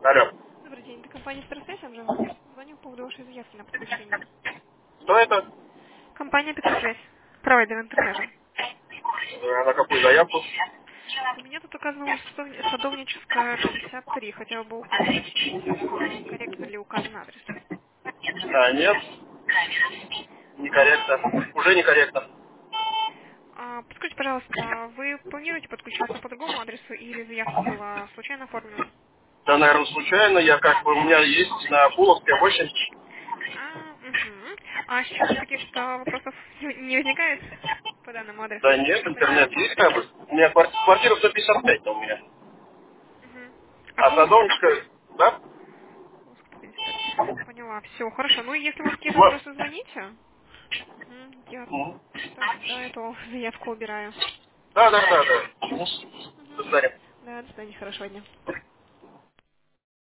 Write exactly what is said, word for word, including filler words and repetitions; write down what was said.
Алло. Добрый день, это компания Старсвязь, Анжела. Звоню по поводу вашей заявки на подключение. Что это? Компания Петросвязь, провайдер интернета. Э, На какую заявку? У меня тут указано улица Садовни- Садовническая, пятьдесят три. Хотела бы уточнить, э, корректно ли указан адрес. А, нет, А, некорректно. Уже некорректно. а, подскажите, пожалуйста, вы планируете подключаться по другому адресу или заявка была случайно оформлена? Да, наверное, случайно. Я как бы, у меня есть на Пуловской восемь. А, угу. А сейчас каких-то вопросов не не возникает по данному Да адресу? нет, Что не интернет так? есть как бы. У меня квар- квартира сто пятьдесят пять у меня. Угу. А А Пуловская? Садовничка, да? сто пятьдесят пять. Поняла. Все, хорошо. Ну, если у вас какие-то Вот. вопросы, звоните. Мгм, я Мгм. тогда эту заявку убираю. Да, да, да, да. Мгм. До Мгм. свидания. Да, до свидания, хорошего дня.